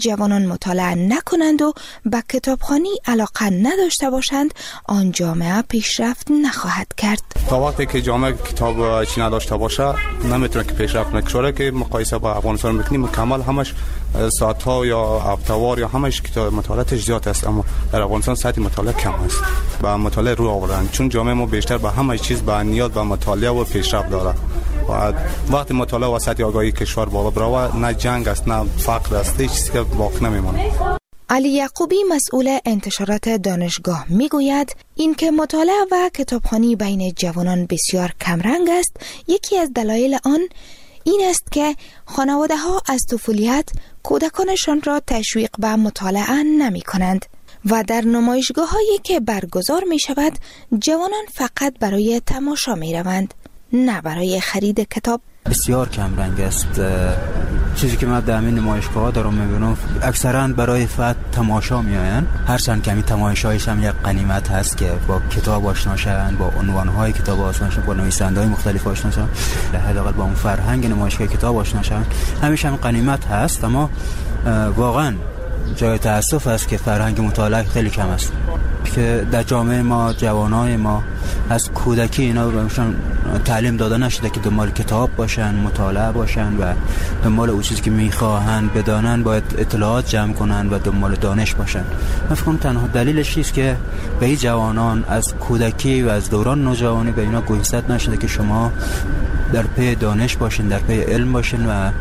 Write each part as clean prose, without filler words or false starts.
جوانان مطالعه نکنند و به کتابخوانی علاقه نداشته باشند، آن جامعه پیشرفت نخواهد کرد. تا وقتی که جامعه کتاب چی نداشته باشه نمیتونه که پیشرفت نکنه. که مقایسه با افغانستان میکنیم کامل همش ساعت‌ها یا هفته‌وار یا همش کتاب مطالعاتش زیاد است، اما در افغانستان سطح مطالعه کم است. با مطالعه رو آوردن چون جامعه ما بیشتر به همه چیز با نیاز به مطالعه و پیشرفت داره. و وقتی مطالعه و سطح آگاهی کشور بالا بره نه جنگ است نه فقر است، هیچ چیزی که باقی نمیمونه. علی یعقوبی مسئول انتشارات دانشگاه میگوید اینکه مطالعه و کتابخوانی بین جوانان بسیار کمرنگ است، یکی از دلایل آن این است که خانواده ها از طفولیت کودکانشان را تشویق به مطالعه نمی کنند و در نمایشگاه هایی که برگزار می شود جوانان فقط برای تماشا می روند، نه برای خرید کتاب. بسیار کم رنگ است. چیزی که من در همین نمایشگاه دارم میبینم اکثرا برای فقط تماشا میآیند. هرچند کمی تماشایش هم یک غنیمت هست که با کتاب آشنا شوند، با عنوانهای کتاب آشنا شوند، با نویسنده‌های مختلف آشنا شوند، حداقل با اون فرهنگ نمایشگاه کتاب آشنا شوند. همیشه هم غنیمت هست، اما واقعا جای تأسف است که فرهنگ مطالعه خیلی کم است. که در جامعه ما جوانای ما از کودکی اینا بهشون تعلیم داده نشده که دنبال کتاب باشن، مطالعه باشن و دنبال اون چیزی که میخواهن بدانن باید اطلاعات جمع کنن و دنبال دانش باشن. من فکر کنم تنها دلیلش است که به این جوانان از کودکی و از دوران نوجوانی به اینا گوشزد نشده که شما در پی دانش باشین، در پی علم باشین و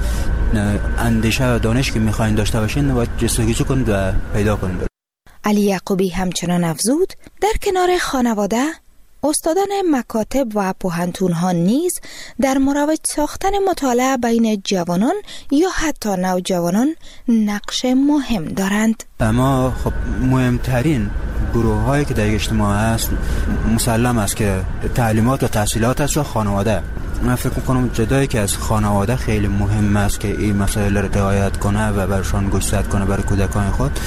اندیشه و دانش که میخواین داشته باشین و جستجو کنید و پیدا کنید. علی یعقوبی همچنان افزود در کنار خانواده استادان مکاتب و پوهنتون‌ها نیز در مروج ساختن مطالعه بین جوانان یا حتی نوجوانان نقش مهم دارند. اما خب مهمترین گروه هایی که در اجتماع هست مسلم است که تعلیمات و تحصیلات است و خانواده. من فکر میکنم جدایی که از خانواده خیلی مهم است که این مسائل را رعایت کنه و برشان گوشزد کنه برای کودکان خود.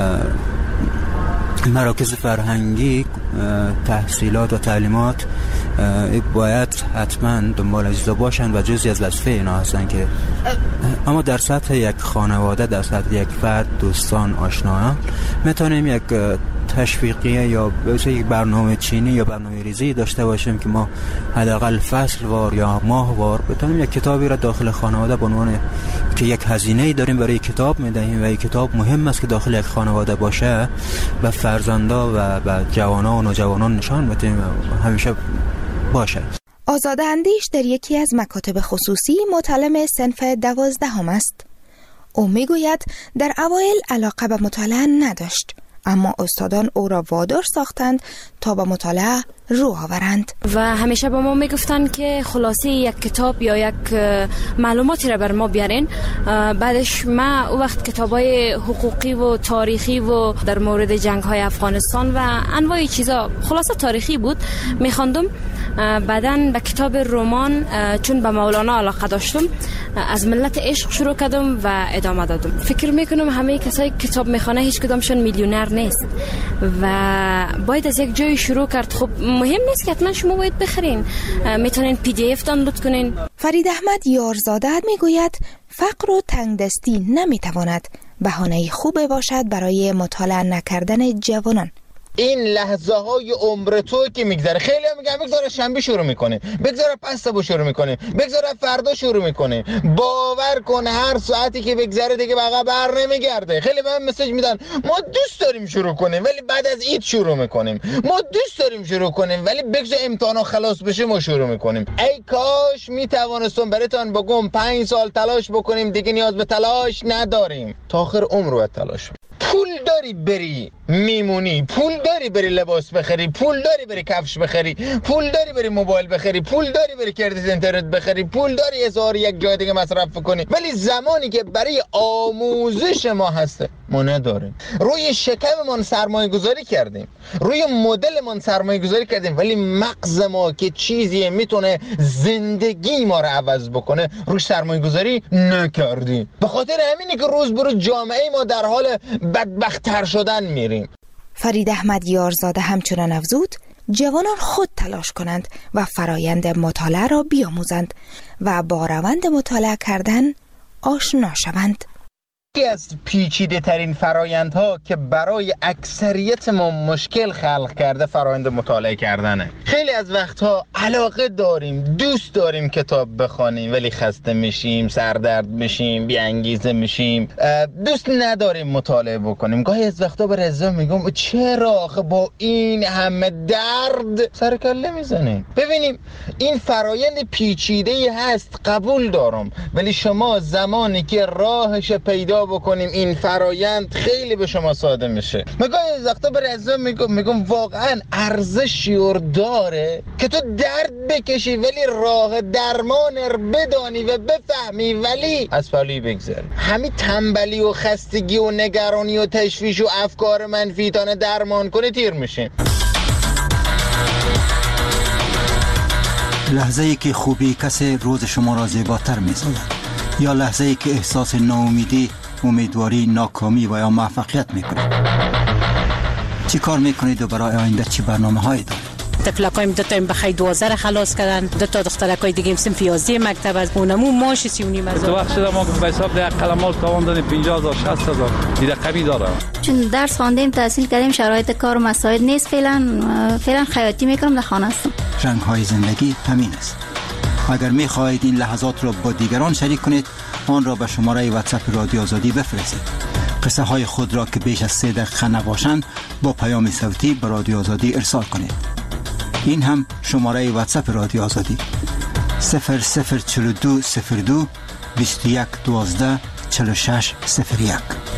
مراکز فرهنگی تحصیلات و تعلیمات باید حتما دنبال اجزا باشن و جزئی از وظیفه اینا هستن که اما در سطح یک خانواده، در سطح یک فرد، دوستان، آشنایان میتونیم یک تشویقیه یا یک برنامه چینی یا برنامه ریزی داشته باشیم که ما حداقل فصل وار یا ماه وار بتونیم یک کتابی را داخل خانواده به عنوان که یک هزینه‌ای داریم برای کتاب میدهیم و این کتاب مهم است که داخل یک خانواده باشه و فرزندا و جوانان و نوجوانان نشان بدیم همیشه باشه. آزاده اندیش در یکی از مکاتب خصوصی متعلم صنف 12 است. او میگوید در اوایل علاقه به مطالعه نداشت، اما استادان او را وادار ساختند تا به مطالعه رو آورند و همیشه به ما میگفتن که خلاصه یک کتاب یا یک معلوماتی را بر ما بیارین. بعدش ما او وقت کتابای حقوقی و تاریخی و در مورد جنگ‌های افغانستان و انواع چیزا خلاصه تاریخی بود میخواندم. بعدن به کتاب رمان چون به مولانا علاقه داشتم از ملت عشق شروع کردم و ادامه دادم. فکر میکنم همه کسایی کتاب میخونه هیچ کدامشون میلیونر نیست و باید از یک جای شروع کرد. خب مهم نیست که حتما شما باید بخرین، میتونین PDF دانلود کنین. فرید احمد یارزاده میگوید فقر و تنگدستی نمیتواند بهانه خوبی باشد برای مطالعه نکردن جوانان. این لحظه های عمر تو که میگذره، خیلی هم میگن بگذاره شنبه شروع میکنه، بگذاره پس صبح شروع میکنه، بگذاره فردا شروع میکنه. باور کن هر ساعتی که بگذره دیگه بقا بر نمیگرده. خیلی به من مسیج میدن ما دوست داریم شروع کنیم ولی بعد از عید شروع میکنیم، ما دوست داریم شروع کنیم ولی بگذار امتحانا خلاص بشه ما شروع میکنیم. ای کاش میتوانستم براتون بگم 5 سال تلاش بکنیم دیگه نیاز به تلاش نداریم، تا آخر عمر باید تلاش. پول داری بری میمونی، پول داری بری لباس بخری، پول داری بری کفش بخری، پول داری بری موبایل بخری، پول داری بری کردیت اینترنت بخری، پول داری 1001 جای دیگه مصرف کنی، ولی زمانی که برای آموزش ما هسته ما نداریم. روی شکممون سرمایه گذاری کردیم، روی مدلمون سرمایه گذاری کردیم، ولی مغز ما که چیزی میتونه زندگی ما رو عوض بکنه روی سرمایه گذاری نکردیم. به خاطر همینه که روز به روز جامعه ما در حال بدبخت‌تر شدن میریم. فرید احمد یارزاده همچنان افزود جوانان خود تلاش کنند و فرایند مطالعه را بیاموزند و با روند مطالعه کردن آشنا شوند. یکی از پیچیده ترین فرایندها که برای اکثریت ما مشکل خلق کرده فرایند مطالعه کردنه. خیلی از وقتها علاقه داریم، دوست داریم کتاب بخونیم، ولی خسته میشیم، سردرد میشیم، بی انگیزه میشیم، دوست نداریم مطالعه بکنیم. گاهی از وقتا به رضا میگم چرا آخه با این همه درد سر کله میزنیم؟ ببینیم این فرایند پیچیده هست، قبول دارم، ولی شما زمانی که راهش پیدا بکنیم این فرایند خیلی به شما ساده میشه. گاهی از وقتا به رضا میگم واقعا ارزشی داره که تو درد بکشی ولی راه درمان بدانی و بفهمی ولی از پلی بگذاری. همین تنبلی و خستگی و نگرانی و تشویش و افکار منفی تانه درمان کنه تیر میشه. لحظه ای که خوبی کسی روز شما را زیباتر می‌سازد یا لحظه ای که احساس ناامیدی، امیدواری، ناکامی و یا موفقیت میکنید؟ چی کار میکنید و برای آینده چی برنامه هایی دارید؟ تفلکایم 2 تا بخای 12 خلاص کردن، 2 تا دخترکای دیگه صنف 11 مکتب از اونمو ماش 39,000. تو وقت شده ما به حساب ده قلمال تاوان دادیم 50,000 60,000 دیگه قبی داره. چون درس خواندیم، تحصیل کردیم، شرایط کار و مساعد نیست. فعلا خیاطی میکنم، در خانه هستم. رنگ های زندگی همین است. اگر میخواهید این لحظات را با دیگران شریک کنید، آن را به شماره واتساپ رادیو آزادی بفرستید. قصه های خود را که بیش از 3 دقیقه نباشند با پیام صوتی به رادیو آزادی ارسال کنید. این هم شماره واتساپ رادیو آزادی 004202 21 12 46 01.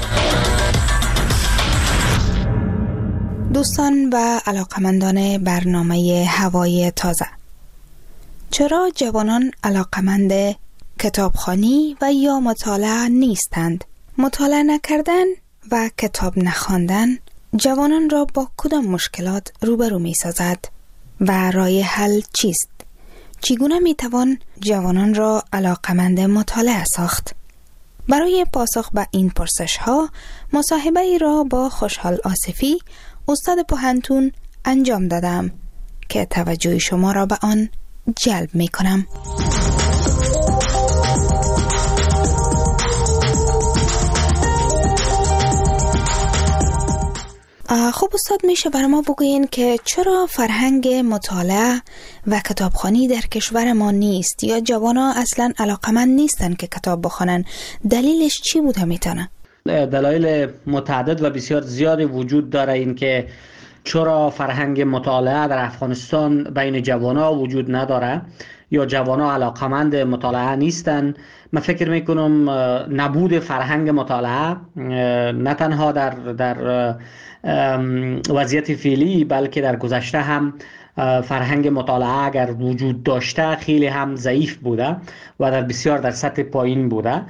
دوستان و علاقمندان برنامه هوای تازه، چرا جوانان علاقمند کتابخوانی و یا مطالعه نیستند؟ مطالعه نکردن و کتاب نخواندن جوانان را با کدام مشکلات روبرو می سازد و راه حل چیست؟ چگونه می توان جوانان را علاقمند مطالعه ساخت؟ برای پاسخ به این پرسش ها مصاحبه ای را با خوشحال آصفی، استاد پوهنتون انجام دادم که توجه شما را به آن جلب می کنم. خب استاد، میشه برای ما بگوین که چرا فرهنگ مطالعه و کتابخوانی در کشور ما نیست یا جوانا اصلا علاقمند نیستن که کتاب بخونن؟ دلیلش چی بوده میتونه؟ دلایل متعدد و بسیار زیادی وجود داره این که چرا فرهنگ مطالعه در افغانستان بین جوانا وجود نداره یا جوانا علاقمند مطالعه نیستن. من فکر میکنم نبود فرهنگ مطالعه نه تنها در وضعیت فعلی بلکه در گذشته هم فرهنگ مطالعه اگر وجود داشته خیلی هم ضعیف بوده و در بسیار در سطح پایین بوده.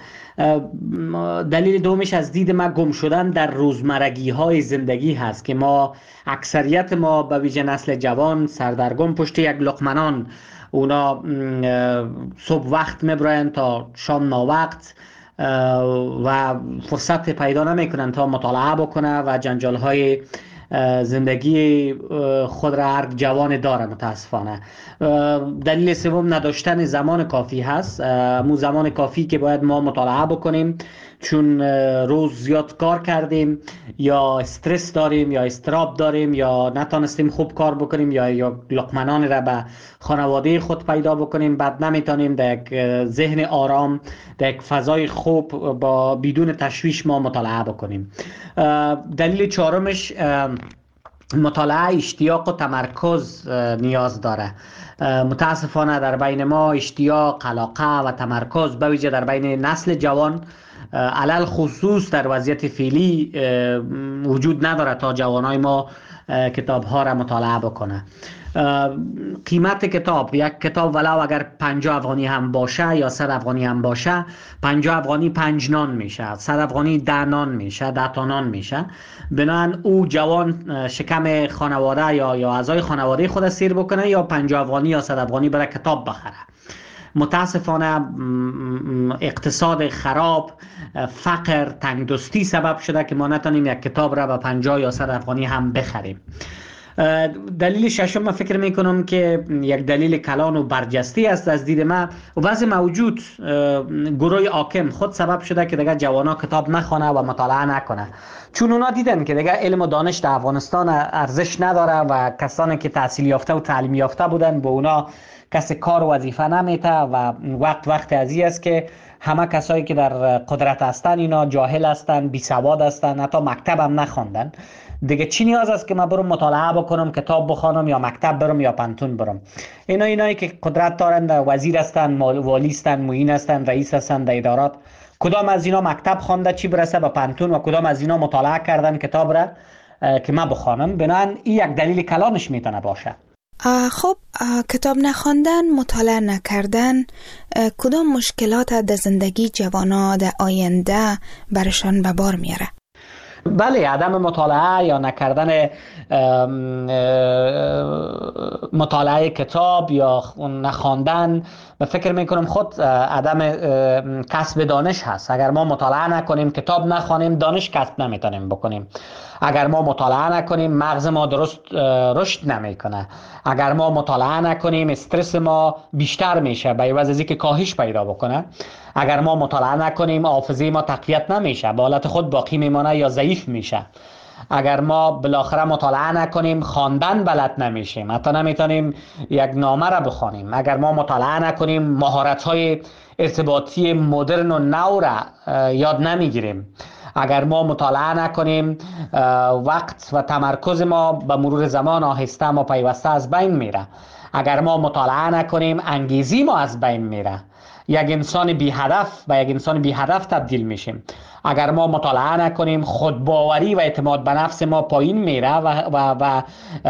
دلیل دومش از دید ما گم شدن در روزمرگی های زندگی هست که ما اکثریت ما به ویژه نسل جوان سردرگم پشت یک لقمه، اونا صبح وقت میبرن تا شام ناوقت و فرصت پیدا نمیکنن تا مطالعه بکنه و جنجال های زندگی خود را هر جوان داره متاسفانه. دلیل سوم نداشتن زمان کافی هست، مو زمان کافی که باید ما مطالعه بکنیم، چون روز زیاد کار کردیم یا استرس داریم یا استراب داریم یا نتونستیم خوب کار بکنیم یا لقمنان را به خانواده خود پیدا بکنیم، بعد نمیتونیم در یک ذهن آرام در یک فضای خوب با بدون تشویش ما مطالعه بکنیم. دلیل چهارمش مطالعه اشتیاق و تمرکز نیاز داره. متاسفانه در بین ما اشتیاق، علاقه و تمرکز به ویژه در بین نسل جوان علل خصوص در وضعیت فعلی وجود نداره تا جوانای ما کتاب ها را مطالعه بکنه. قیمت کتاب، یک کتاب ولو اگر 50 افغانی هم باشه یا 100 افغانی هم باشه، 50 افغانی 5 نان میشه، 100 افغانی 10 نان میشه، 10 تا نان میشه. بنابراین او جوان شکم خانواده یا اعضای خانواده خود سیر بکنه یا 50 افغانی یا 100 افغانی برای کتاب بخره. متاسفانه اقتصاد خراب، فقر، تنگدستی سبب شده که ما نتونیم یک کتاب را به 50 یا 100 افغانی هم بخریم. دلیل ششم من فکر میکنم که یک دلیل کلان و برجسته است از دید من و وضع موجود گروه حاکم خود سبب شده که دیگه جوانا کتاب نخونه و مطالعه نکنه، چون اونا دیدن که دیگه علم و دانش در افغانستان ارزش نداره و کسانی که تحصیل یافته و تعلیم یافته بودن به اونا کسی کار و وظیفه نمیته و وقت ازی است که همه کسایی که در قدرت هستن اینا جاهل هستن، بی سواد هستن، حتی مکتب هم نخوندن. دیگه چی نیاز است که من برم مطالعه بکنم، کتاب بخونم یا مکتب برم یا پانتون برم؟ اینایی که قدرت دارن، وزیر هستن، والی هستن، معین هستن، رئیس هستن در ادارات، کدام از اینا مکتب خوانده چی برسه به پانتون و کدام از اینا مطالعه کردن کتاب را که من بخوانم؟ بنابراین این یک دلیل کلانش میتونه باشه. خب کتاب نخواندن، مطالعه نکردن کدام مشکلات در زندگی جوانا در آینده برشان به بار میاره؟ بله، عدم مطالعه یا نکردن مطالعه کتاب یا نخواندن و فکر میکنم خود عدم کسب دانش هست. اگر ما مطالعه نکنیم، کتاب نخوانیم، دانش کسب نمیتونیم بکنیم. اگر ما مطالعه نکنیم، مغز ما درست رشد نمیکنه. اگر ما مطالعه نکنیم، استرس ما بیشتر میشه به عوض از اینکه کاهش پیدا بکنه. اگر ما مطالعه نکنیم، حافظه ما تقویت نمیشه، به حالت خود باقی میمونه یا ضعیف میشه. اگر ما بالاخره مطالعه نکنیم، خواندن بلد نمیشیم، حتی نمیتونیم یک نامه را بخوانیم. اگر ما مطالعه نکنیم، مهارت‌های ارتباطی مدرن و نو را یاد نمیگیریم. اگر ما مطالعه نکنیم، وقت و تمرکز ما به مرور زمان آهسته و پیوسته از بین میره. اگر ما مطالعه نکنیم، انگیزی ما از بین میره. یک انسان بی هدف به یک انسان بی هدف تبدیل میشیم. اگر ما مطالعه نکنیم، خودباوری و اعتماد به نفس ما پایین میره و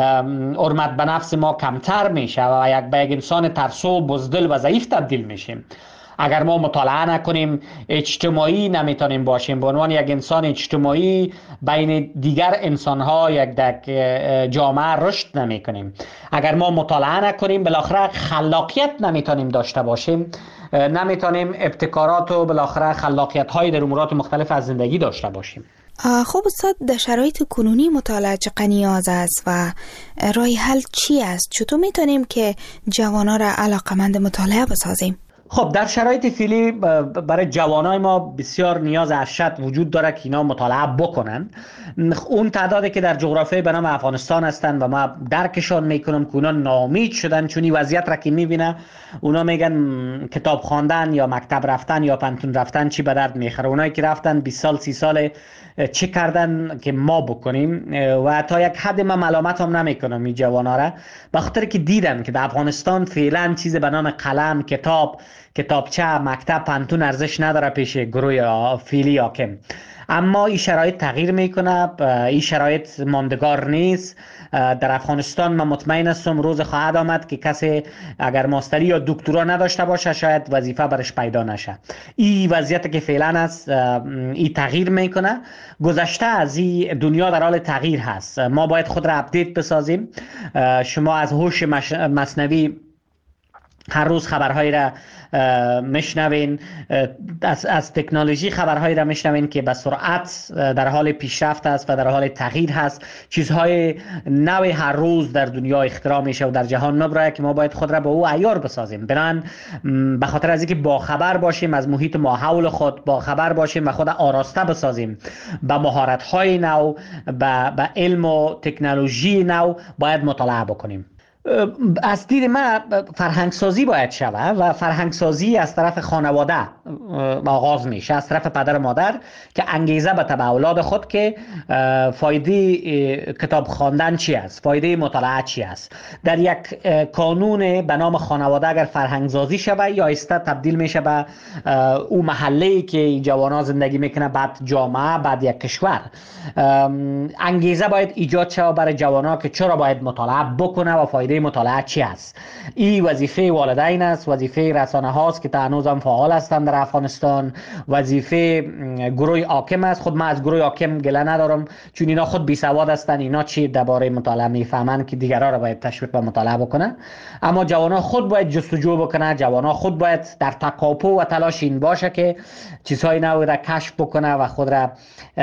حرمت به نفس ما کمتر میشه و به یک انسان ترسو، بزدل و ضعیف تبدیل میشیم. اگر ما مطالعه نکنیم، اجتماعی نمیتونیم باشیم. به عنوان یک انسان اجتماعی بین دیگر انسان‌ها یک جامعه رشد نمیکنیم. اگر ما مطالعه نکنیم، بالاخره خلاقیت نمیتونیم داشته باشیم، نمیتونیم ابتکارات و بالاخره خلاقیت‌های در امورات مختلف از زندگی داشته باشیم. خب استاد، در شرایط کنونی مطالعه چقدر نیاز است و راه حل چی است؟ چطور میتونیم که جوانان را علاقمند مطالعه بسازیم؟ خب در شرایط فعلی برای جوانای ما بسیار نیاز ارشد وجود داره که اینا مطالعه بکنن. اون تعدادی که در جغرافیای به نام افغانستان هستن و ما درکشان میکنم که اونا ناامید شدن، چون این وضعیت را که میبینه اونا میگن کتاب خواندن یا مکتب رفتن یا پانتون رفتن چی به درد میخوره. اونایی که رفتن 20 سال 30 سال چه کردن که ما بکنیم؟ و تا یک حد من ملامت هم نمیکنم این جوانا را، به خاطر که دیدن که در افغانستان فعلا چیز به نام قلم، کتابچه، مکتب، پانتون ارزش نداره پیش گروه فعلی حاکم. اما این شرایط تغییر میکنه، این شرایط ماندگار نیست. در افغانستان من مطمئن هستم روز خواهد آمد که کسی اگر ماستری یا دکترا نداشته باشه شاید وظیفه برش پیدا نشه. این وضعیت که فعلا است، این تغییر میکنه. گذشته از این دنیا در حال تغییر هست. ما باید خود را اپدیت بسازیم. شما از هوش مصنوعی هر روز خبرهایی را میشنوین، از تکنولوژی خبرهایی را میشنوین که به سرعت در حال پیشرفت است و در حال تغییر هست. چیزهای نوی هر روز در دنیا اختراع میشه و در جهان مبرای که ما باید خود را به او عیار بسازیم. بنابراین به خاطر از اینکه با خبر باشیم از محیط ماحول خود، با خبر باشیم و خود آراسته بسازیم به مهارت‌های نو، به علم و تکنولوژی نو، باید مطالعه بکنیم. از دید من فرهنگسازی باید شود و فرهنگسازی از طرف خانواده آغاز میشه، از طرف پدر و مادر که انگیزه به تبع اولاد خود که فایده کتاب خواندن چی است، فایده مطالعه چی است. در یک کانون به نام خانواده اگر فرهنگسازی شود یا آهسته تبدیل میشه به او محله‌ای که جوانان زندگی میکنه، بعد جامعه، بعد یک کشور. انگیزه باید ایجاد شود برای جوانان که چرا باید مطالعه بکنه و فایده فایده مطالعه چی است. این وظیفه والدین است، وظیفه رسانه هاست که تا هنوز هم فعال هستند در افغانستان، وظیفه گروه حاکم است. خود من از گروه حاکم گله ندارم چون اینا خود بی سواد هستند، اینا چی درباره مطالعه میفهمند که دیگران را باید تشویق به مطالعه بکنه. اما جوانان خود باید جستجو بکنه، جوانان خود باید در تکاپو و تلاش این باشه که چیزهای نو را کشف بکنه و خود را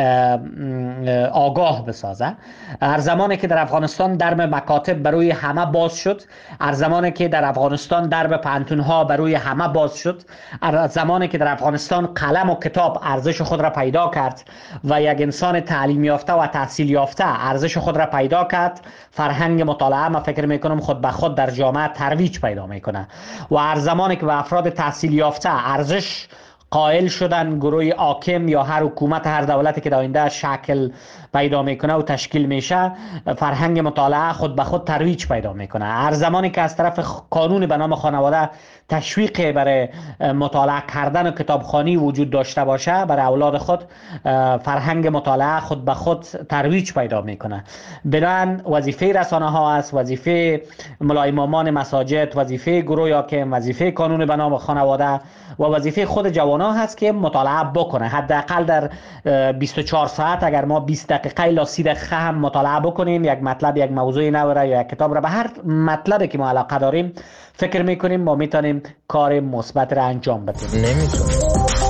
آگاه بسازه. هر زمانی که در افغانستان درب مکاتب بروی همه باز شد، هر زمانی که در افغانستان درب پانتون ها بروی همه باز شد، هر زمانی که در افغانستان قلم و کتاب ارزش خود را پیدا کرد و یک انسان تعلیم یافته و تحصیل یافته ارزش خود را پیدا کرد، فرهنگ مطالعه ما فکر میکنم خود به خود در جامعه ترویج پیدا میکنه. و هر زمانی که به افراد تحصیل یافته ارزش قائل شدن، گروه حاکم یا هر حکومت هر دولتی که در آینده شکل پیدا میکنه و تشکیل میشه، فرهنگ مطالعه خود به خود ترویج پیدا میکنه. هر زمانی که از طرف قانون به نام خانواده تشویق برای مطالعه کردن و کتابخوانی وجود داشته باشه برای اولاد خود، فرهنگ مطالعه خود به خود ترویج پیدا میکنه. بنابراین وظیفه رسانه ها است، وظیفه ملا امامان مساجد، وظیفه گروه حاکم، وظیفه قانون به نام خانواده و وظیفه خود جوانان هست که مطالعه بکنه. حداقل در 24 ساعت اگر ما 20 دقیقه الی 30 دقیقه هم مطالعه بکنیم، یک مطلب، یک موضوع نو را یا یک کتاب را، به هر مطلبی که ما علاقه داریم فکر میکنیم ما میتونیم کار مثبت را انجام بدیم. نمیتونیم.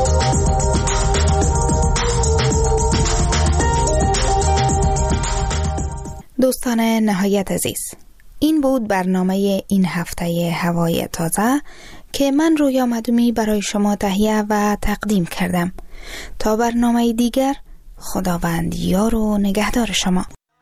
دوستان نهایت عزیز، این بود برنامه این هفته هوای تازه که من رویا مدومی برای شما تهیه و تقدیم کردم. تا برنامه دیگر، خداوند یار و نگهدار شما.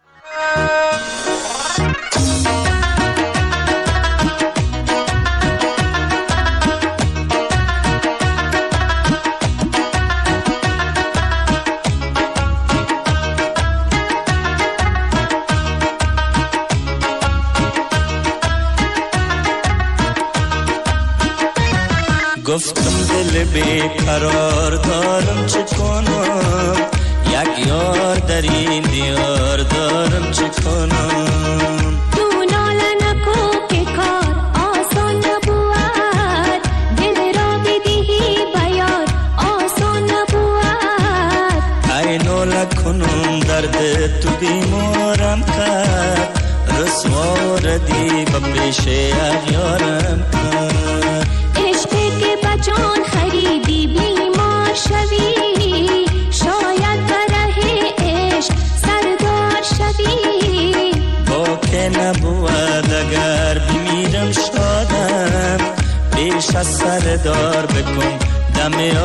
گفتم دل بیقرار دارم چه کنم، یک یار در این دیار دارم چه کنم. تو ناله نکو که کار آسان نبود، دل را بدهی بیار آسان نبود. ای ناله کنم درد تو بیمارم کرد، رسوا ردی به پیش یارم کرد. عشقی که بجان خریدی بیمار شوی، شاید بره عشق سردار شوی. با که نبود اگر بمیرم شادم، پیش از سردار بکن دم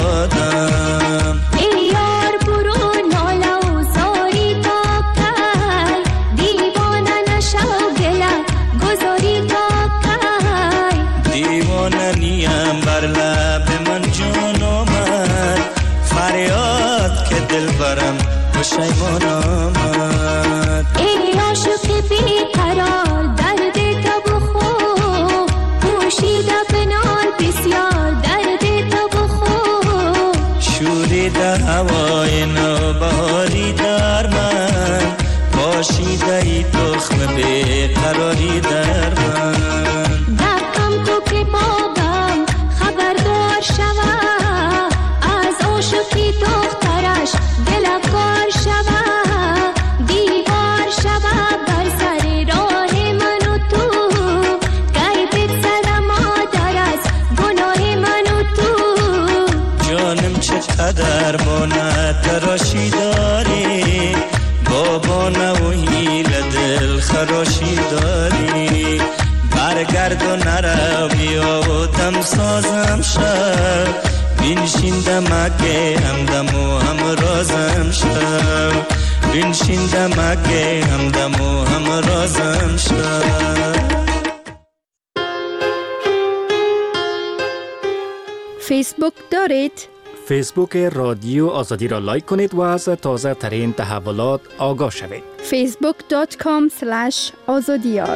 آبادم. ای یار برو ناله و زاری تا کی، دیوانه نشو گله گذاری تا کی. دیوانه نیم بر لب من جان آمد، فریاد که دل برم پشیمان آمد. ای عاشق بیقرار درد تو بخو، پوشیده بنال بسیار درد تو بخو. شوریده هوای نوبهاری در من، پاشیده ای تخم بیقراری در من. دقم تو که بابم خبردار شوه، از عاشقی دخترش دلکار شوه. دیوار شوه بر سر راه من و تو، غیبت سر مادر از گناه من و تو. جانم چقدر بانه تراشی داری، بابا نوهی لدل خراشی داری. برگرد و نرو بیا و دم سازم شد، بینشین دمکه همدم و همرازم شد. بینشین دمکه همدم و همرازم شد. فیسبوک دارید؟ فیسبوک رادیو آزادی را لایک کنید و از تازه ترین تحولات آگاه شوید. facebook.com/azadiyar.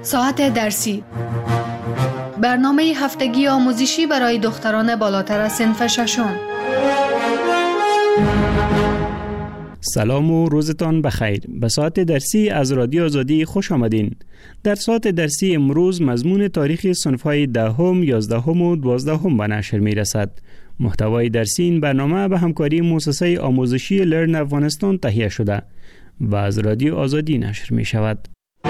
ساعت درسی، برنامه هفتگی آموزشی برای دختران بالاتر از صنف ششم. سلام و روزتان بخیر. به ساعت درسی از رادیو آزادی خوش آمدین. در ساعت درسی امروز مضمون تاریخ صنف‌های 10ام، 11ام و 12ام به نشر می‌رسد. محتوای درسی این برنامه به همکاری مؤسسه آموزشی لرن افغانستان تهیه شده و از رادیو آزادی نشر می‌شود.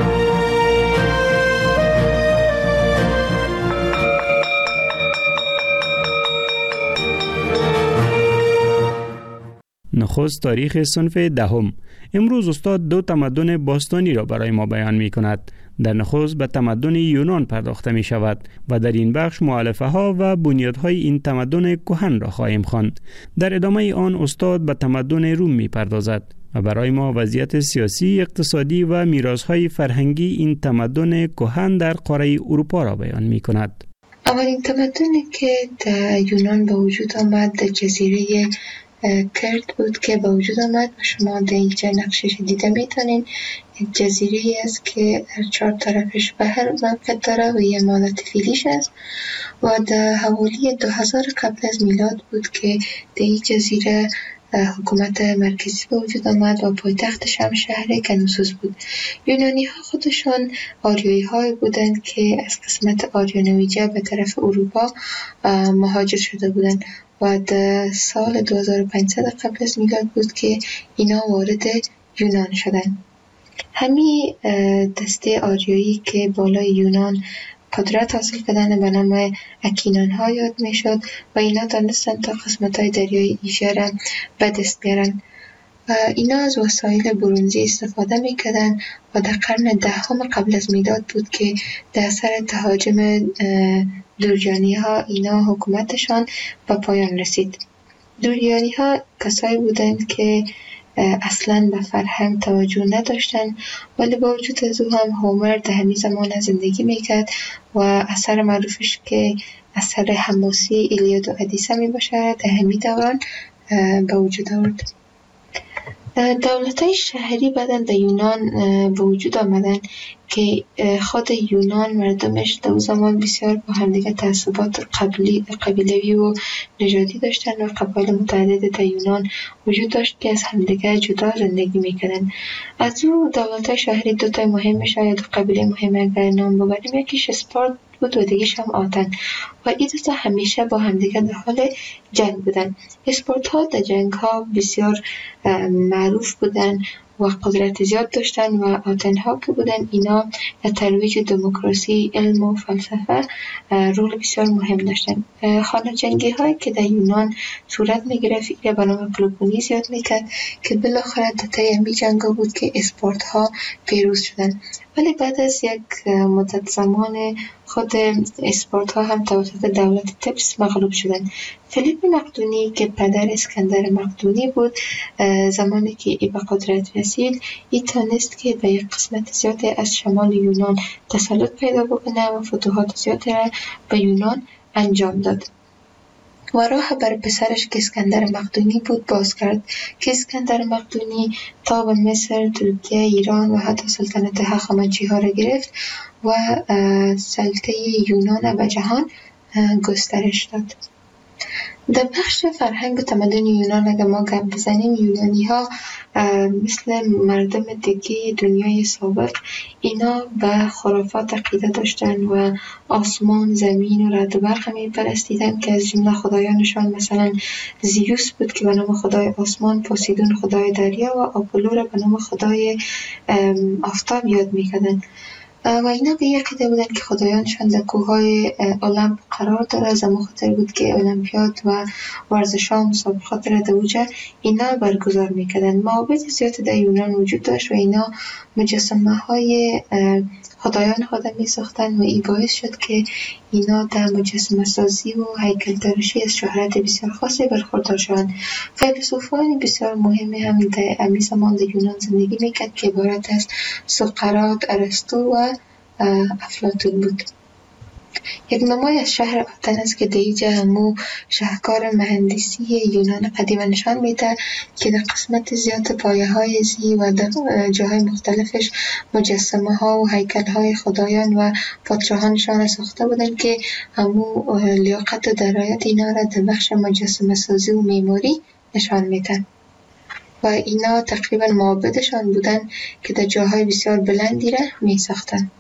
نخست تاریخ صنف 10ام. امروز استاد دو تمدن باستانی را برای ما بیان می کند. در نخست به تمدن یونان پرداخته می شود و در این بخش مؤلفه ها و بنیادهای این تمدن کهن را خواهیم خواند. در ادامه آن استاد به تمدن روم می پردازد و برای ما وضعیت سیاسی، اقتصادی و میراث‌های فرهنگی این تمدن کهن در قاره اروپا را بیان می کند. اولین تمدنی که در یونان به وجود آمد در جزیره کرد بود که به وجود آمد و شما در اینجا نقشش دیده میتونین. یک جزیره است که در 4 طرفش بحر موقع داره و یه مالت فیلیش است و در حوالی 2000 قبل از میلاد بود که در این جزیره حکومت مرکزی به وجود آمد و پایتختش هم شهر کنوسوس بود. یونانی ها خودشان آریایی های بودند که از قسمت آریانویجه به طرف اروپا مهاجر شده بودند و در سال 2500 قبل از میلاد بود که اینا وارد یونان شدند. همین دسته آریایی که بالای یونان قدرت حاصل کردن به نام اکینان ها یاد می شد و اینا دانستن تا قسمت های دریای ایژه را به دست بیارن. اینا از وسایل برنزی استفاده می کردن و در قرن 10 قبل از میلاد بود که در اثر تهاجم دوریانی ها اینا حکومتشان به پایان رسید. دوریانی ها کسایی بودند که اصلا به فرهنگ توجه نداشتن، ولی با وجود از او هم هومر در همین زمان زندگی میکرد و اثر معروفش که اثر حماسی ایلیاد و ادیسه می باشه در همین دوران به وجود آورد. دولت‌های شهری بعداً در یونان به وجود آمدن که خود یونان مردمش در اون زمان بسیار با همدیگه تعصبات قبیلوی و نژادی داشتن و قبایل متعدد در یونان وجود داشت که از همدیگه جدا زندگی میکردن. از اون دولت‌های شهری دوتای مهمش یا دو قبیله مهم اگر نام ببریم، یکیش اسپارت بود و دیگه‌ش هم آتن و این دوتا همیشه با همدیگه در حال جنگ بودن. اسپارت ها در جنگ ها بسیار معروف بودن و قدرت زیاد داشتن و آتن ها که بودن اینا در ترویج دموکراسی، علم و فلسفه رول بسیار مهم داشتن. خانه جنگی هایی که در یونان صورت می گرفت ایره به نام پلوپونیس یاد میکرد که بالاخره در طی همین جنگ بود که اسپارت ها پیروز شدن. ولی بعد از یک مدت زمان خود اسپارت ها هم توسط دولت تبس مغلوب شدن. فیلیپ مقدونی که پدر اسکندر مقدونی بود، زمانی که ای به قدرت رسید ای تانست که به یک قسمت زیاد از شمال یونان تسلط پیدا بکنه و فتوحات زیاد را به یونان انجام داد و راه بر پسرش که اسکندر مقدونی بود باز کرد که اسکندر مقدونی تا به مصر، ترکیه، ایران و حتی سلطنت هخامنشی ها را گرفت و سلطه یونان به جهان گسترش داد. در بخش فرهنگ و تمدن یونان اگر ما گپ بزنیم، یونانی ها مثل مردم دیگه دنیای سابق اینا به خرافات عقیده داشتن و آسمان، زمین و رعد و برق می پرستیدن که از جمله خدایانشان مثلا زیوس بود که به نام خدای آسمان، پوسیدون خدای دریا و آپولو را به نام خدای آفتاب یاد می کردن. و اینا به یک عقیده بودن که خدایانشان در کوههای المپ قرار داره. زمان خاطر بود که المپیاد و ورزش‌ها و مسابقات را در اوج اینا برگزار میکردن. معابد زیاد در یونان وجود داشت و اینا مجسمه های خدایان خود می ساختن و این باعث شد که اینا در مجسمه سازی و هیکل تراشی از شهرت بسیار خاصی برخوردار شدند. فیلسوفان بسیار مهمی هم در همین زمان در یونان زندگی میکرد که عبارت از سقراط، ارسطو و افلاطون بود. یک نمای از شهر آتن است که در اینجا همو شاهکار مهندسی یونان قدیم نشان میده که در قسمت زیاد پایه های زی و در جاهای مختلفش مجسمه ها و هیکل های خدایان و پادشاهانشان ساخته بودند که همو لیاقت و درایت اینا را در بخش مجسمه سازی و معماری نشان میدن و اینا تقریبا معابدشان بودن که در جاهای بسیار بلندی را می ساختن.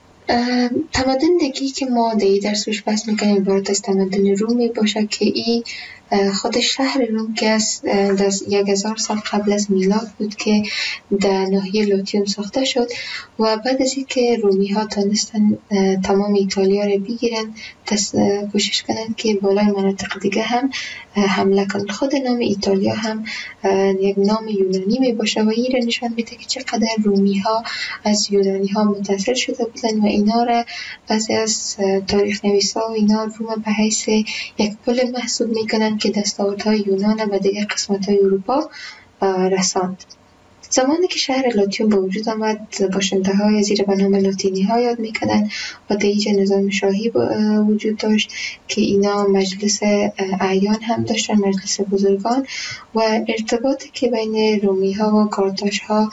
تمدن دیگی که ما در این درس روش بحث میکنیم عبارت از تمدن رومی باشه که این خود شهر روم که از 1000 سال قبل از میلاد بود که در ناحیه لاتیوم ساخته شد و بعد از اینکه رومی ها تونستن تمام ایتالیا رو بگیرن کوشش کنن که بالای مناطق دیگه هم حمله کنن. خود نام ایتالیا هم یک نام یونانی می باشه و این رو نشان میده که چقدر رومی ها از یونانی ها متاثر شده بودن و اینا را بعضی از تاریخ نویسا و اینا روم به حیث یک پل محسوب میکنن که دستاوردهای یونان و دیگر قسمت‌های اروپا رساند. زمانی که شهر لاتیوم به وجود آمد باشنده‌های زیر به نام لاتینی‌ها یاد می‌کردند و در اینجا نظام شاهی وجود داشت که اینا مجلس اعیان هم داشتن، مجلس بزرگان و ارتباطی که بین رومی‌ها و کارتاژها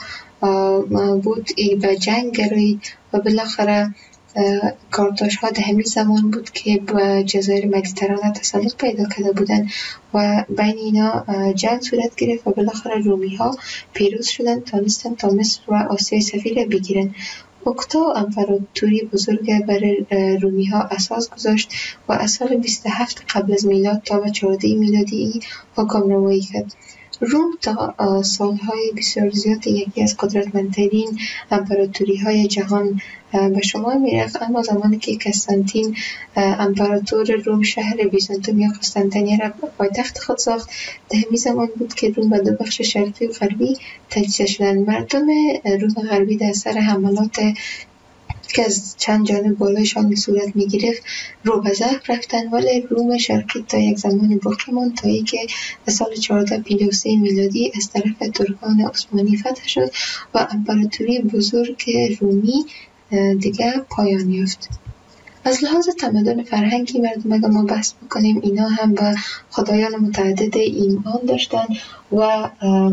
بود به جنگ گرایید و بالاخره کارتاژها در همین زمان بود که به جزایر مدیترانه تسلط پیدا کرده بودند و بین اینا جنگ صورت گرفت و بالاخره رومی ها پیروز شدند، تونستن تا مصر و آسیای صغیر بگیرن. اکتا امپراتوری بزرگ برای رومی ها اساس گذاشت و از سال 27 قبل از میلاد تا به 14 میلادی حکمرانی کرد. روم تا سالهای بسیار زیاد یکی از قدرتمندترین امپراتوری های جهان به شما میرفت، اما زمانی که قسطنطین امپراتور روم شهر بیزانتوم یا قسطنطنیه را پایتخت خود ساخت، در همین زمان بود که روم به دو بخش شرقی و غربی تجزیه شدند. مردم روم غربی در اثر حملات که از چند جانب بالایشان صورت میگرفت رو به ضعف رفتن، ولی روم شرقی تا یک زمانی باقی ماند تا اینکه در سال 1453 میلادی از طرف ترکان عثمانی فتح شد و امپراتوری بزرگ رومی دیگه پایان یافت. از لحاظ تمدن فرهنگی مردم اگر ما بحث بکنیم اینا هم به خدایان متعدد ایمان داشتن و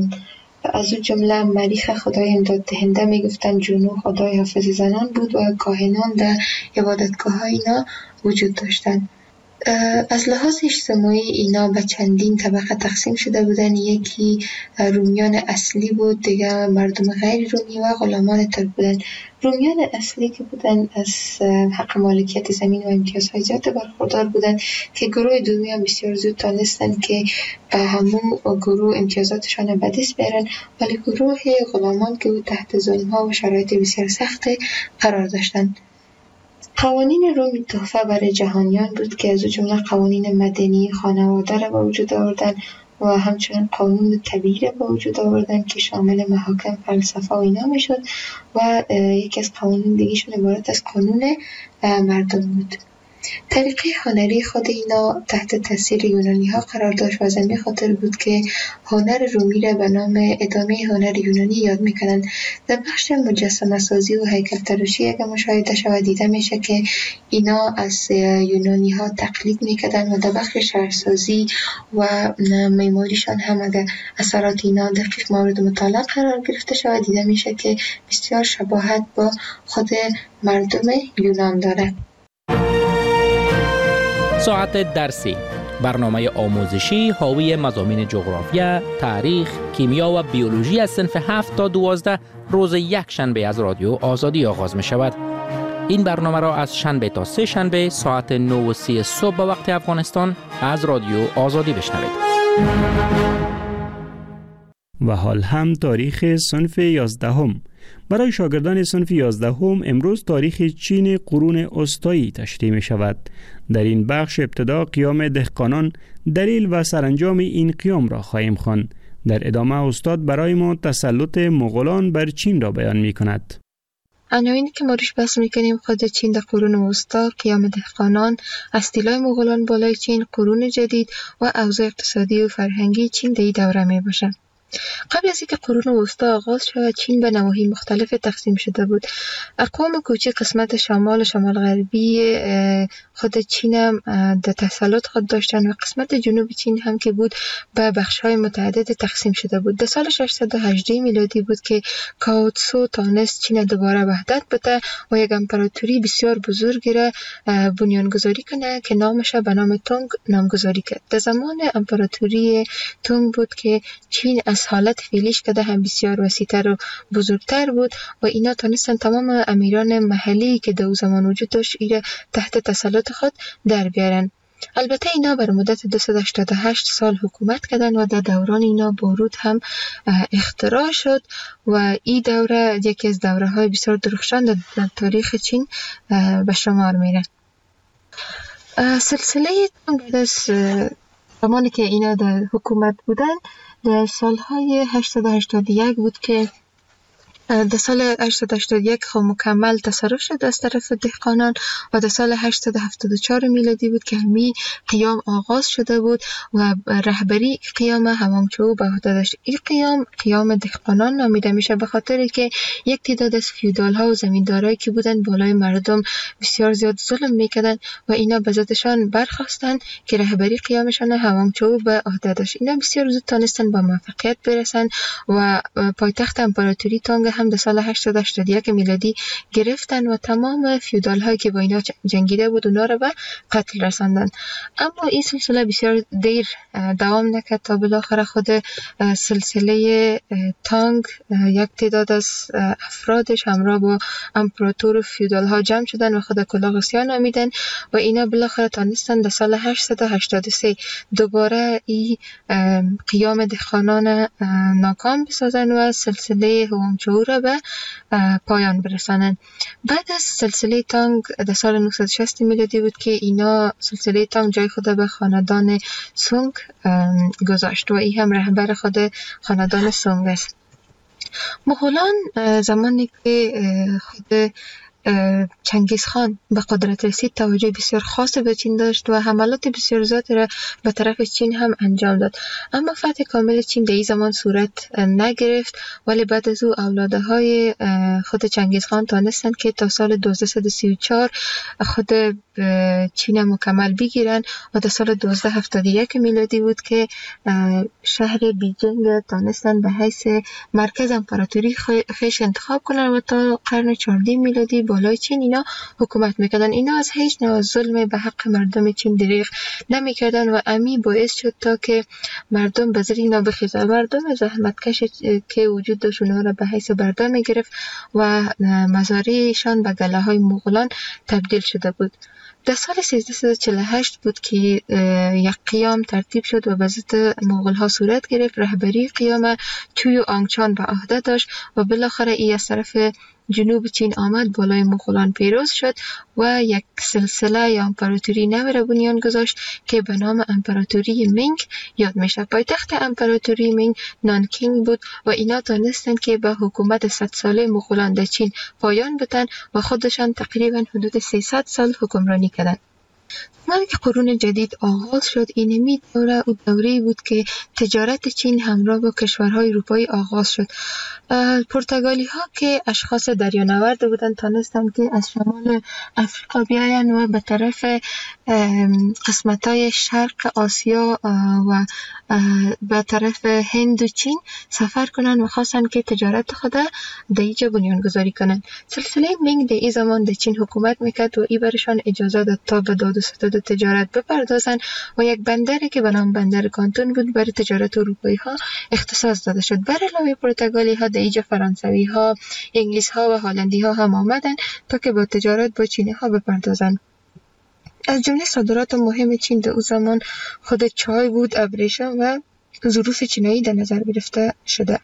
از اون جمله مریخ خدای امداد دهنده میگفتن، جنو خدای حافظ زنان بود و کاهنان در عبادتگاه های اینا وجود داشتن. از لحاظ اجتماعی اینا به چندین طبقه تقسیم شده بودن. یکی رومیان اصلی بود، دیگه مردم غیر رومی و غلامان ترک بودن. رومیان اصلی که بودن از حق مالکیت زمین و امتیازهای زیاد برخوردار بودن که گروه دومی هم بسیار زود تانستن که به همون گروه امتیازاتشان به دست بیارن، ولی گروه غلامان که بود تحت ظلم‌ها و شرایط بسیار سخت قرار داشتن. قوانین روم تحفه برای جهانیان بود که از جمله قوانین مدنی خانواده را به وجود آوردن و همچنین قانون طبیعی را به وجود آوردن که شامل محاکم، فلسفه و اینا میشد و یکی از قوانین دیگه‌شون عبارت از قانون مردم بود. طریقه هنری خود اینا تحت تاثیر یونانی ها قرار داشت و از همین خاطر بود که هنر رومی را به نام ادامه هنر یونانی یاد میکنن. در بخش مجسمه سازی و هیکل تراشی اگر مشاهده شود دیده میشه که اینا از یونانی ها تقلید میکردن و در بخش شهرسازی و معماریشان هم اگر اثرات اینا دقیق مورد مطالعه قرار گرفته شود دیده میشه که بسیار شباهت با خود مردم یونان داره. ساعت درسی، برنامه آموزشی حاوی مضامین جغرافیا، تاریخ، کیمیا و بیولوژی از صنف 7 تا 12 روز یک شنبه از رادیو آزادی آغاز می شود. این برنامه را از شنبه تا سه شنبه ساعت 9:30 صبح به وقت افغانستان از رادیو آزادی بشنوید. و حال هم تاریخ صنف 11. برای شاگردان صنف 11 امروز تاریخ چین قرون وسطایی تشریح می شود. در این بخش ابتدا قیام دهقانان، دلیل و سرانجام این قیام را خواهیم خواند. در ادامه استاد برای ما تسلط مغولان بر چین را بیان می کند. عناوینی که ما روش بحث میکنیم خود چین در قرون وسطا، قیام دهقانان، استیلای مغولان بالای چین، قرون جدید و اوضاع اقتصادی و فرهنگی چین در این دوره می باشه. قبل از اینکه قرون وسطا آغاز شود چین به نواحی مختلف تقسیم شده بود. اقوام کوچک قسمت شمال غربی خود چین هم در تسلط خود داشتن و قسمت جنوب چین هم که بود به بخش‌های متعدد تقسیم شده بود. در سال 618 میلادی بود که کاو تسو تانست چین دوباره وحدت بده و یک امپراتوری بسیار بزرگی را بنیانگذاری کنه که نامش به نام تونگ نامگذاری کرد. در زمان امپراتوری تونگ بود که چین از حالت فعلیش که هم بسیار وسیع‌تر و بزرگتر بود و اینا تانستن تمام امیران محلی که در اون زمان وجود داشت ایره تحت تسلط خود در بیارن. البته اینا بر مدت 288 سال حکومت کردن و در دوران اینا بارود هم اختراع شد و این دوره یکی از دوره های بسیار درخشان در تاریخ چین به شمار میره. سلسله بعد از زمانی که اینا در حکومت بودن در سالهای 881 بود که در سال 881 خب مکمل تصرف شد از طرف دهقانان و در سال 874 میلادی بود که همی قیام آغاز شده بود و رهبری قیام هوانگچو به عهده داشت. این قیام دهقانان نامیده میشه به خاطر که یک تعداد از فیودال ها و زمیندارایی که بودن بالای مردم بسیار زیاد ظلم میکردن و اینا به ذاتشان برخواستن که رهبری قیامشان هوانگچو به عهده داشت. اینا بسیار زود تانستن با موفقیت برسن و پایتخت امپراتوری تونگ هم در سال 881 میلادی گرفتن و تمام فیودال هایی که با اینا جنگیده بود اونا را به قتل رساندن. اما این سلسله بسیار دیر دوام نکرد تا بالاخره خود سلسله تانگ یک تعداد از افرادش همراه با امپراتور و فیودال ها جمع شدن و خود کلاغسیا نامیدن و اینا بالاخره تانستن در سال 883 دوباره این قیام دهقانان ناکام بسازن و سلسله هوانگچو را به پایان برسانن. بعد از سلسله تانگ در سال 960 میلادی بود که اینا سلسله تانگ جای خود به خاندان سونگ گذاشت و این هم رهبر خود خاندان سونگ است. مغولان زمانی که خود چنگیز خان به قدرت رسید توجه بسیار خاص به چین داشت و حملات بسیار زیادی را به طرف چین هم انجام داد. اما فتح کامل چین در این زمان صورت نگرفت ولی بعد از او اولاده های خود چنگیز خان تانستند که تا سال 1234 خود چین مکمل بگیرن و در سال 1271 میلادی بود که شهر بیجینگ تانستن به حیث مرکز امپراتوری خیش انتخاب کنن و تا قرن 14 میلادی بالای چین اینا حکومت میکردن. اینا از هیچ نوع ظلم به حق مردم چین دریغ نمیکردن و امی باعث شد تا که مردم به زیر اینا بخیزن. مردم زحمتکش که وجود داشت اونا را به حیث برده میگرفت و مزارعشان به گله های مغولان تبدیل شده بود. در سال 1348 بود که یک قیام ترتیب شد و به ضد مغول ها صورت گرفت. رهبری قیام چوی آنگچان به عهده داشت و بالاخره ای از طرف جنوب چین آمد بالای مغولان پیروز شد و یک سلسله یا امپراتوری نو را بنیان گذاشت که به نام امپراتوری مینگ یاد میشه. پایتخت امپراتوری مینگ نانکینگ بود و اینا تانستند که به حکومت 100 ساله مغولان در چین پایان بدن و خودشان تقریبا حدود 300 سال حکمرانی کردند. زمانی که قرون جدید آغاز شد اینمی دوره او دوره‌ای بود که تجارت چین همراه با کشورهای اروپایی آغاز شد. پرتغالی ها که اشخاص دریانورد بودند تانستند که از شمال افریقا بیاین و به طرف قسمت‌های شرق آسیا و به طرف هند و چین سفر کنند و خواستند که تجارت خود در اینجا بنیانگذاری کنند. سلسله مینگ در این زمان در چین حکومت میکرد و این برشان اجازه داد تا به داد و ستد تجارت بپردازند و یک بندری که به نام بندر کانتون بود برای تجارت اروپایی ها اختصاص داده شد. بر علاوه پرتغالی ها در اینجا فرانسوی ها، انگلیس ها و هلندی ها هم آمدند تا که با تجارت با چینی ها بپردازند. از جمله صادرات مهم چین در اون زمان خود چای بود، ابریشم و ظروف چینایی در نظر گرفته شده.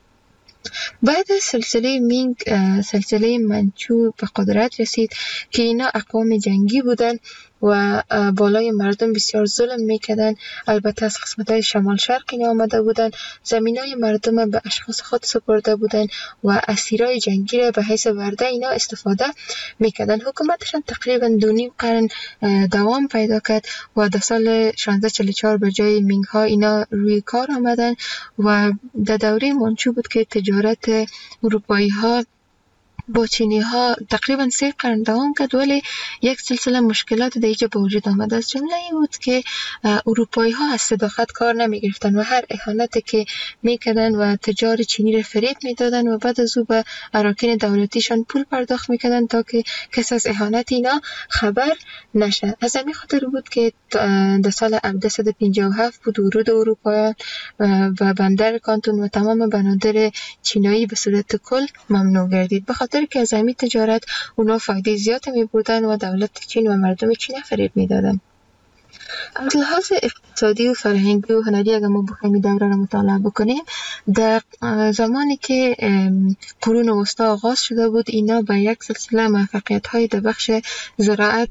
بعد از سلسله مینگ سلسله منچو به قدرت رسید که اینا اقوام جنگی بودن و بالای مردم بسیار ظلم میکردن. البته از قسمت‌های شمال شرق اینا آمده بودن، زمینای مردم به اشخاص خود سپرده بودن و اسیرای جنگی را به حیث ورده اینا استفاده میکردن. حکومتشان تقریبا 2.5 قرن دوام پیدا کرد و در سال 1644 به جای مینگ ها اینا روی کار آمدن و در دوره منچو بود که تجارت اروپایی ها با چینی ها تقریبا 3 قرن دوام کرد، ولی یک سلسله مشکلات در اینجا به وجود آمد. از جمله این بود که اروپایی ها از صداقت کار نمی گرفتن و هر اهانتی که می کردن و تجار چینی را فریب می دادن و بعد از او به اراکین دولتیشان پول پرداخت می کردن تا که کس از اهانت اینا خبر نشه. از همین خاطر بود که در سال 1757 بود ورود اروپایان و بندر کانتون و تمام بنادر چینایی به صورت کل ممنوع گردید، به خاطر که از همین تجارت اونا فایده زیاد می بردن و دولت چین و مردم چین فریب می دادن. از لحاظ اقتصادی و فرهنگی و هنری اگر ما بخوایم این دوره را مطالعه بکنیم، در زمانی که قرون وسطا آغاز شده بود اینا به یک سلسله موفقیت‌های در بخش زراعت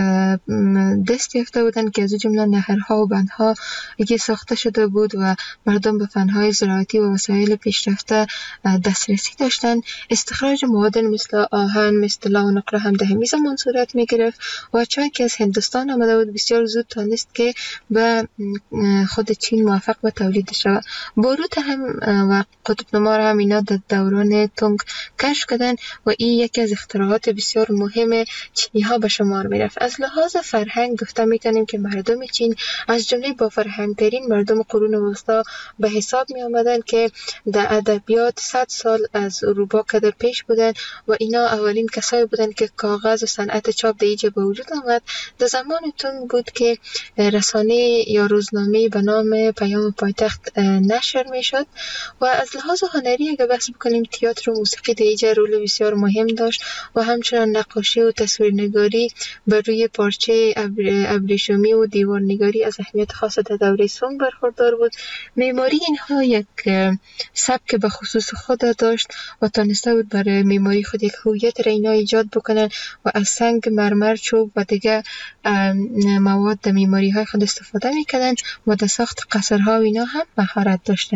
دست یافته بودند که از جمله نهرها و بندها که ساخته شده بود و مردم به فن‌های زراعتی و وسایل پیشرفته دسترسی داشتند. استخراج مواد مثل آهن، مثل طلا و نقره هم در همین زمان صورت می‌گرفت و چای که از هندوستان آمده بود بسیار زود تانست که به خود چین موفق به تولید شود. باروت هم و قطب نما هم اینا در دوران تونگ کشف کردن و این یکی از اختراعات بسیار مهم چینی ها به شمار می رفت. از لحاظ فرهنگ گفته می تونیم که مردم چین از جمله با فرهنگ ترین مردم قرون وسطا به حساب می آمدن که در ادبیات 100 سال از اروپا کده پیش بودن و اینا اولین کسایی بودن که کاغذ و صنعت چاپ در اینجا به وجود آمد. در زمان تونگ بود که رسانه یا روزنامه به نام پیام پایتخت نشر می شد و از لحاظ هنری اگر بحث بکنیم تئاتر و موسیقی در اینجا رول بسیار مهم داشت و همچنان نقاشی و تصویرنگاری بر روی پارچه ابریشمی و دیوارنگاری از اهمیت خاص در دوره سونگ برخوردار بود. معماری اینها یک سبک به خصوص خود داشت و تانسته بود برای معماری خود یک هویت را اینا ایجاد بکنن و از سنگ، مرمر، چوب و دیگه مواد در معماری های خود استفاده میکردن و در ساخت قصرها و اینا هم مهارت داشتن.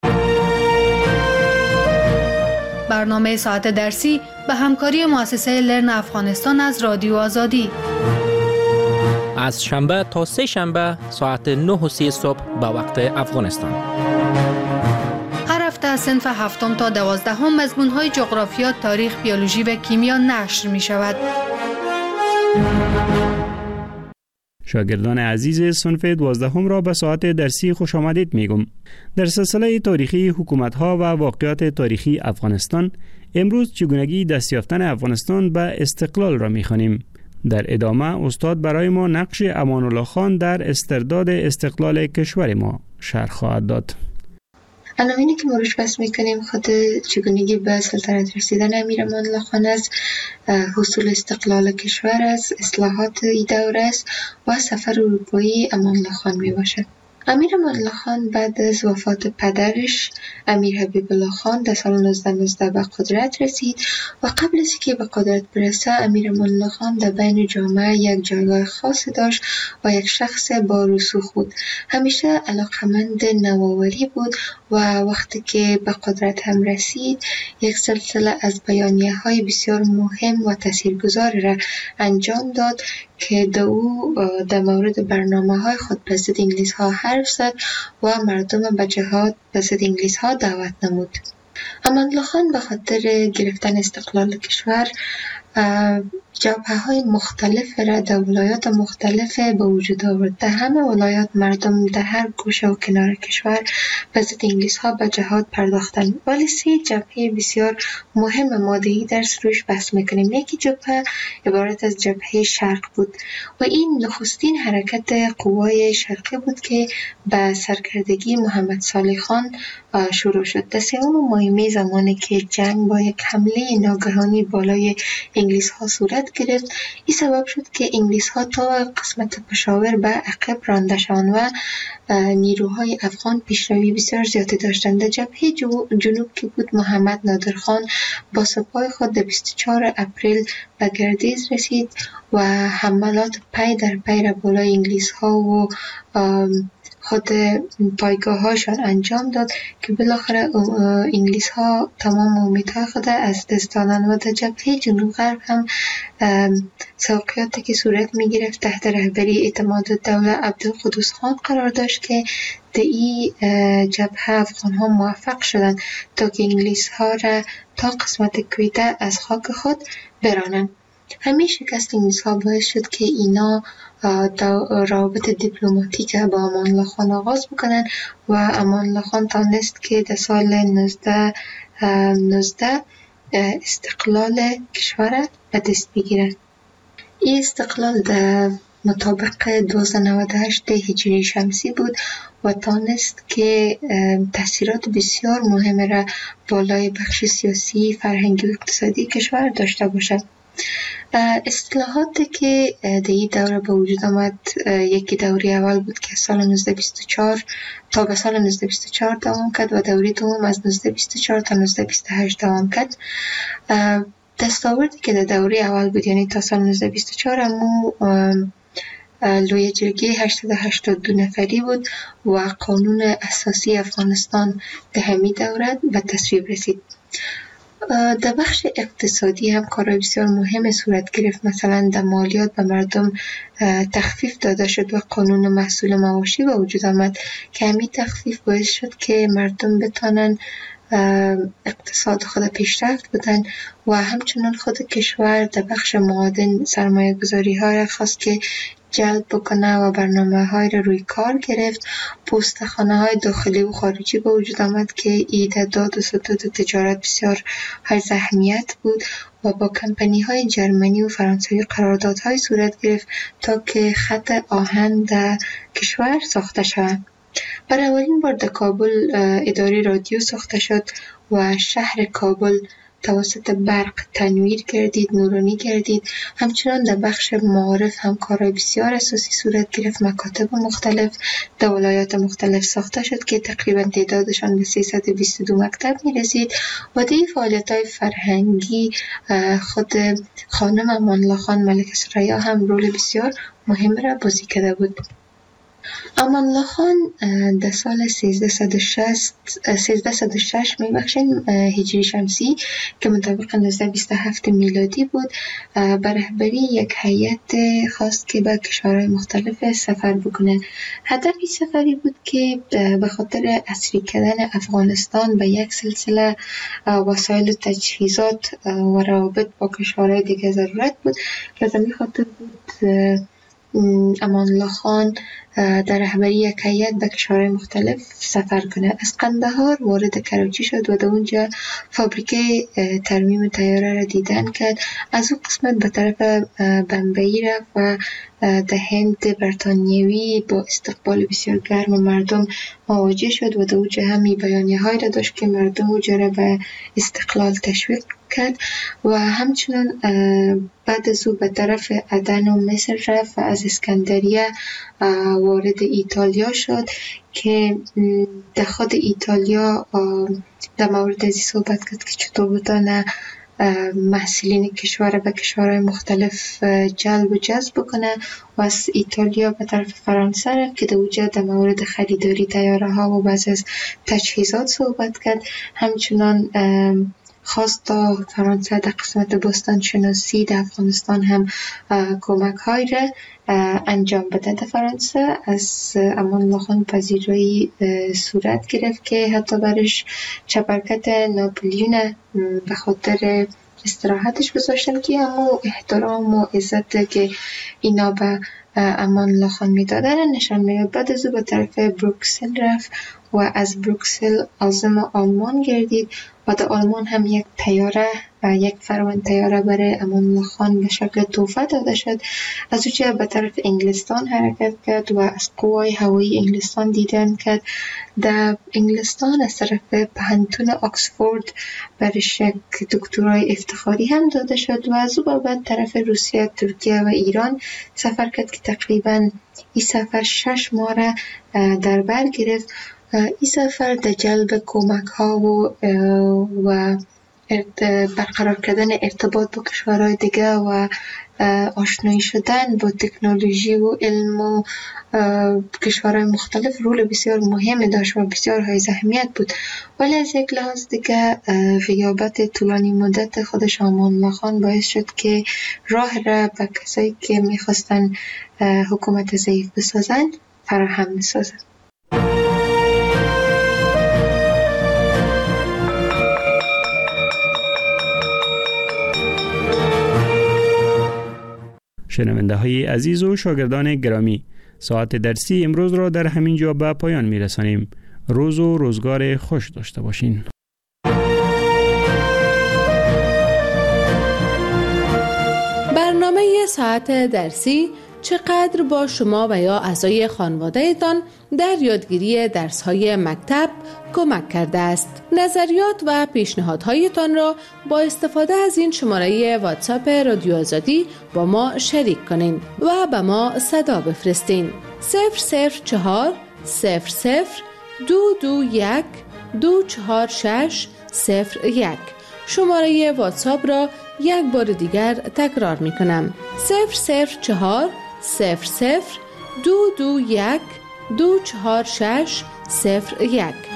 برنامه ساعت درسی به همکاری مؤسسه لرن افغانستان از رادیو آزادی از شنبه تا سه شنبه ساعت 9:30 صبح به وقت افغانستان. هر هفته از صنف 7 تا 12 مضمون‌های جغرافیا، تاریخ، بیولوژی و کیمیا نشر می شود. شاگردان عزیز صنف 12 را به ساعت درسی خوش آمدید میگم. در سلسله تاریخی حکومت‌ها و واقعات تاریخی افغانستان امروز چگونگی دست یافتن افغانستان به استقلال را می‌خوانیم. در ادامه استاد برای ما نقش امان الله خان در استرداد استقلال کشور ما شرح خواهد داد. عناوینی که ما روش بحث میکنیم خود چگونگی به سلطنت رسیدن امیر امان الله خان است، حصول استقلال کشور است، اصلاحات این دوره است و سفر اروپایی امان الله خان می باشد. امیر امان الله خان بعد از وفات پدرش امیر حبیب الله خان در سال 1919 به قدرت رسید و قبل از اینکه به قدرت برسه امیر امان الله خان در بین جامعه یک جایگاه خاصی داشت و یک شخص با رسوخ بود. همیشه علاقمند نوآوری بود و وقتی که به قدرت هم رسید یک سلسله از بیانیه‌های بسیار مهم و تاثیرگذار را انجام داد که در مورد برنامه‌های خود به ضد انگلیس‌ها حرف زد و مردم به جهاد به ضد انگلیس‌ها دعوت نمود. امان الله خان به خاطر گرفتن استقلال کشور جبهه‌های مختلف را در ولایات مختلف به وجود آورد. در همه ولایات مردم در هر گوشه و کنار کشور به ضد انگلیس‌ها به جهاد پرداختند، ولی 3 جبهه بسیار مهم ماده‌ای در روش بحث می‌کنیم. یکی جبهه عبارت از جبهه شرق بود و این نخستین حرکت قوای شرقی بود که به سرکردگی محمد صالح خان شروع شد. در 3 ماه مهمه زمانی که جنگ با یک حمله ناگهانی بالای انگلیس ها صورت گرفت، این سبب شد که انگلیس ها تا قسمت پشاور به عقب رانده شوند و نیروهای افغان پیشروی بسیار زیادی داشتند. در جبهه جنوب که بود، محمد نادرخان با سپاه خود در 24 اپریل به گردیز رسید و حملات پی در پی را بالای انگلیس ها و خود پایگاه هاشان انجام داد که بالاخره انگلیس ها تمام امیدهای خود از دست دادند و در جبهه جنوب غرب هم سوقیاتی که صورت می گرفت تحت رهبری اعتمادالدوله عبدالقدوس خان قرار داشت که در این جبهه افغان ها موفق شدند تا که انگلیس ها را تا قسمت کویته از خاک خود برانند. همین شکست انگلیس ها باعث شد که اینا روابط دیپلماتیک با امان الله خان آغاز بکنن و امان الله خان تانست که در سال 1919 استقلال کشور به دست بگیرد. این استقلال در مطابق 1298 هجری شمسی بود و تانست که تأثیرات بسیار مهم را بالای بخش سیاسی، فرهنگی و اقتصادی کشور داشته باشد. اصلاحاتی که در این دوره به وجود آمد، یکی دوره اول بود که سال 1924 تا به سال 1924 دوام کرد و دوره دوم از 1924 تا 1928 دوام کرد. دستاوردی که در دوره اول بود، یعنی تا سال 1924، امو لوی جرگه 882 نفری بود و قانون اساسی افغانستان در همین دوره به تصویب رسید. در بخش اقتصادی هم کارهای بسیار مهم صورت گرفت. مثلا در مالیات به مردم تخفیف داده شد و قانون محصول مواشی به وجود آمد که همین تخفیف باعث شد که مردم بتانن اقتصاد خود پیشرفت بدن و همچنان خود کشور در بخش معادن سرمایه گذاری ها را خواست که جلب بکنه و برنامه های را روی کار گرفت. پستخانه های داخلی و خارجی به وجود آمد که ایدادات و ستاد تجارت بسیار های اهمیت بود و با کمپانی های جرمنی و فرانسوی قراردادهای صورت گرفت تا که خط آهن در کشور ساخته شود. برای اولین بار در کابل اداره رادیو ساخته شد و شهر کابل توسط برق تنویر گردید، نورانی گردید. همچنان در بخش معارف هم کارهای بسیار اساسی صورت گرفت. مکاتب مختلف در ولایات مختلف ساخته شد که تقریبا تعدادشان به 322 مکتب می رسید و در فعالیت‌های فرهنگی خود خانم امان الله خان ملک ثریا هم رول بسیار مهم را بازی کرده بود. امان الله خان در سال 1306 هجری شمسی که مطابق 1927 میلادی بود، بر رهبری یک هیئت خواست که به کشورهای مختلف سفر بکنه. هدف این سفری بود که به خاطر عصری کردن افغانستان به یک سلسله وسایل و تجهیزات و روابط با کشورهای دیگه ضرورت بود که از همین خاطر بود امان الله خان در رهبری یک هیئت به کشورهای مختلف سفر کنه. از قندهار وارد کراچی شد و در اونجا فابریکه ترمیم طیاره را دیدن کرد. از اون قسمت به طرف بمبئی رفت و در هند بریتانیوی با استقبال بسیار گرم مردم مواجه شد و در اونجا همی بیانیه های را داشت که مردم اونجا را به استقلال تشویق کرد و همچنان بعد از او به طرف عدن و مصر رفت و از اسکندریه وارد ایتالیا شد که در خود ایتالیا در مورد ازی صحبت کرد که چطور بتانه محصولین کشور به کشورهای مختلف جلب و جذب بکنه و از ایتالیا به طرف فرانسه رفت که در اونجا در مورد خریداری طیاره ها و بعضی از تجهیزات صحبت کرد. همچنان خواست تا فرانسه در قسمت باستان شناسی در افغانستان هم کمک های را انجام بده. در فرانسه از امان الله خان پذیرایی صورت گرفت که حتی برش چپرکت ناپلیون به خاطر استراحتش گذاشتن که اما احترام و عزت که اینا به امان الله خان میدادن نشان میداد. بعد از او به طرف بروکسل رفت و از بروکسل عازم آلمان گردید و در آلمان هم یک طیاره یک فرمان طیاره برای امان الله خان به شکل تحفه داده شد. از اونجا به طرف انگلستان حرکت کرد و از قوای هوایی انگلستان دیدن کرد. در انگلستان از طرف پانتون آکسفورد برش یک دکترای افتخاری هم داده شد و از او بعد طرف روسیه، ترکیه و ایران سفر کرد که تقریبا این سفر 6 ماه را در بر گرفت. این سفر در جلب کمک ها و برقرار کردن ارتباط با کشورهای دیگه و آشنایی شدن با تکنولوژی و علم و کشورهای مختلف رول بسیار مهمی داشت و بسیار های اهمیت بود. ولی از یک لحاظ دیگه غیابت طولانی مدت خودش امان الله خان باعث شد که راه را به کسایی که میخواستن حکومت ضعیف بسازن فراهم بسازن. شنونده های عزیز و شاگردان گرامی، ساعت درسی امروز را در همین جا به پایان می رسانیم. روز و روزگار خوش داشته باشین. برنامه ساعت درسی چقدر با شما و یا اعضای خانواده‌تان در یادگیری درس‌های مکتب کمک کرده است. نظریات و پیشنهادهایتان را با استفاده از این شماره واتساپ رادیو آزادی با ما شریک کنین و به ما صدا بفرستین. 004 00 221 246 01. شماره واتساپ را یک بار دیگر تکرار می کنم. 004 00 221 246 01.